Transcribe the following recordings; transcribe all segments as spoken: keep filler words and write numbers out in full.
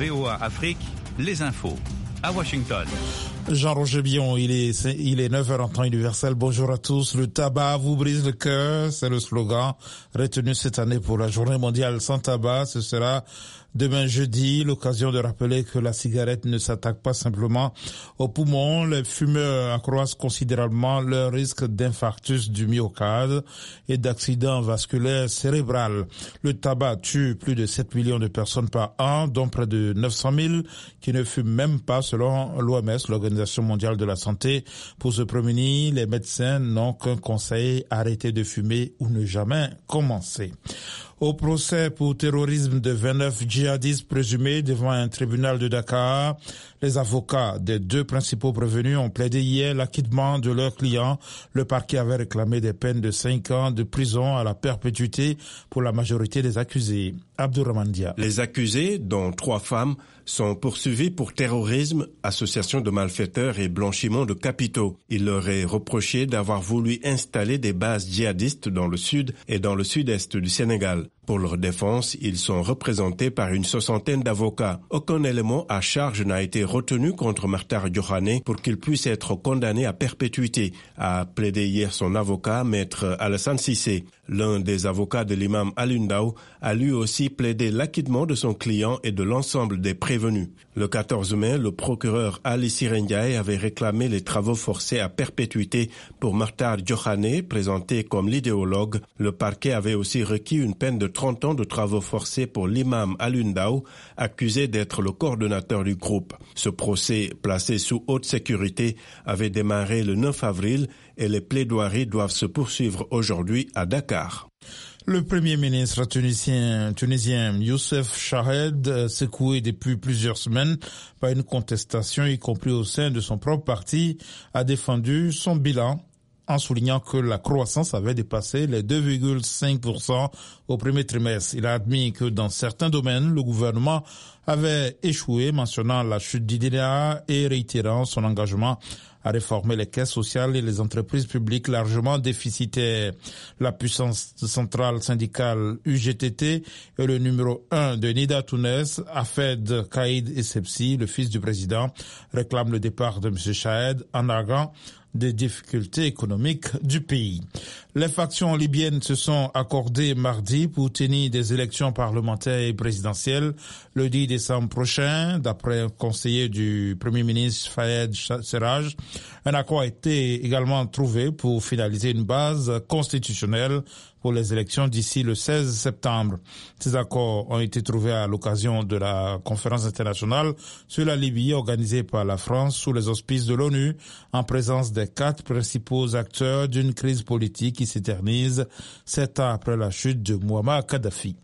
V O A Afrique, les infos. À Washington. Jean-Roger Bion, il est, il est neuf heures en temps universel. Bonjour à tous. Le tabac vous brise le cœur, c'est le slogan retenu cette année pour la journée mondiale sans tabac. Ce sera demain jeudi, l'occasion de rappeler que la cigarette ne s'attaque pas simplement aux poumons. Les fumeurs accroissent considérablement leur risque d'infarctus du myocarde et d'accident vasculaire cérébral. Le tabac tue plus de sept millions de personnes par an, dont près de neuf cent mille qui ne fument même pas selon l'O M S, l'Organisation mondiale de la santé. Pour se prémunir, les médecins n'ont qu'un conseil: arrêter de fumer ou ne jamais commencer. Au procès pour terrorisme de vingt-neuf djihadistes présumés devant un tribunal de Dakar, les avocats des deux principaux prévenus ont plaidé hier l'acquittement de leurs clients. Le parquet avait réclamé des peines de cinq ans de prison à la perpétuité pour la majorité des accusés. Abdourahmane Dia. Les accusés, dont trois femmes, sont poursuivis pour terrorisme, association de malfaiteurs et blanchiment de capitaux. Il leur est reproché d'avoir voulu installer des bases djihadistes dans le sud et dans le sud-est du Sénégal. Pour leur défense, ils sont représentés par une soixantaine d'avocats. Aucun élément à charge n'a été retenu contre Martar Diokhane pour qu'il puisse être condamné à perpétuité, a plaidé hier son avocat, maître Alassane Cissé. L'un des avocats de l'imam Alioune Ndao a lui aussi plaidé l'acquittement de son client et de l'ensemble des prévenus. Le quatorze mai, le procureur Ali Siré Ndiaye avait réclamé les travaux forcés à perpétuité pour Martar Diokhane, présenté comme l'idéologue. Le parquet avait aussi requis une peine de trente ans de travaux forcés pour l'imam Alioune Ndao, accusé d'être le coordonnateur du groupe. Ce procès, placé sous haute sécurité, avait démarré le neuf avril et les plaidoiries doivent se poursuivre aujourd'hui à Dakar. Le Premier ministre tunisien, tunisien Youssef Chahed, secoué depuis plusieurs semaines par une contestation, y compris au sein de son propre parti, a défendu son bilan en soulignant que la croissance avait dépassé les deux virgule cinq pour cent au premier trimestre. Il a admis que dans certains domaines, le gouvernement avait échoué, mentionnant la chute d'I D A et réitérant son engagement à réformer les caisses sociales et les entreprises publiques largement déficitaires. La puissance centrale syndicale U G T T et le numéro un de Nida Tounes, Hafed Kaïd Essebsi, le fils du président, réclament le départ de M. Chahed en arguant des difficultés économiques du pays. Les factions libyennes se sont accordées mardi pour tenir des élections parlementaires et présidentielles le dix décembre prochain, d'après un conseiller du Premier ministre Fayed Serraj. Un accord a été également trouvé pour finaliser une base constitutionnelle pour les élections d'ici le seize septembre. Ces accords ont été trouvés à l'occasion de la conférence internationale sur la Libye organisée par la France sous les auspices de l'ONU, en présence des quatre principaux acteurs d'une crise politique qui s'éternise sept ans après la chute de Mouammar Kadhafi.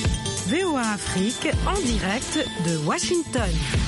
V O A Afrique en direct de Washington.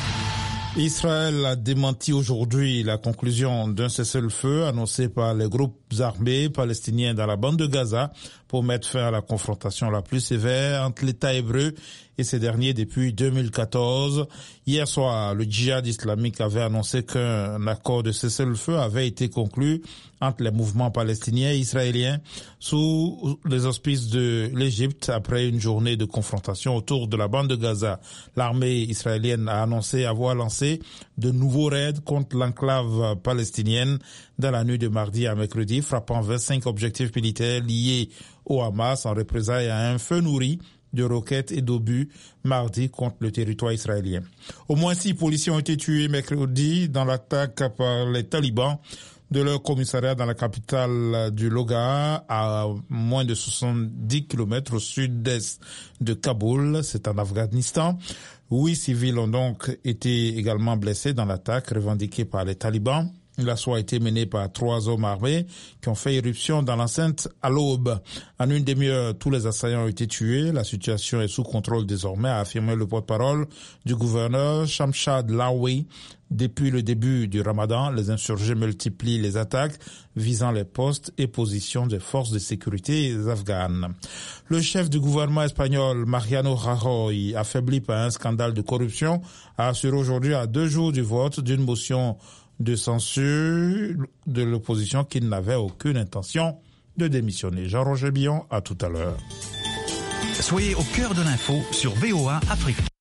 Israël a démenti aujourd'hui la conclusion d'un cessez-le-feu annoncé par les groupes armés palestiniens dans la bande de Gaza pour mettre fin à la confrontation la plus sévère entre l'État hébreu et ces derniers depuis deux mille quatorze. Hier soir, le djihad islamique avait annoncé qu'un accord de cessez-le-feu avait été conclu entre les mouvements palestiniens et israéliens sous les auspices de l'Égypte après une journée de confrontation autour de la bande de Gaza. L'armée israélienne a annoncé avoir lancé de nouveaux raids contre l'enclave palestinienne dans la nuit de mardi à mercredi, frappant vingt-cinq objectifs militaires liés au Hamas en représailles à un feu nourri de roquettes et d'obus mardi contre le territoire israélien. Au moins six policiers ont été tués mercredi dans l'attaque par les talibans de leur commissariat dans la capitale du Logar, à moins de soixante-dix kilomètres au sud-est de Kaboul, c'est en Afghanistan. Huit civils ont donc été également blessés dans l'attaque revendiquée par les talibans. L'assaut a été mené par trois hommes armés qui ont fait irruption dans l'enceinte à l'aube. En une demi-heure, tous les assaillants ont été tués. La situation est sous contrôle désormais, a affirmé le porte-parole du gouverneur Shamshad Lawi. Depuis le début du Ramadan, les insurgés multiplient les attaques visant les postes et positions des forces de sécurité afghanes. Le chef du gouvernement espagnol, Mariano Rajoy, affaibli par un scandale de corruption, a assuré aujourd'hui à deux jours du vote d'une motion de censure de l'opposition qu'il n'avait aucune intention de démissionner. Jean-Roger Bion, à tout à l'heure. Soyez au cœur de l'info sur V O A Afrique.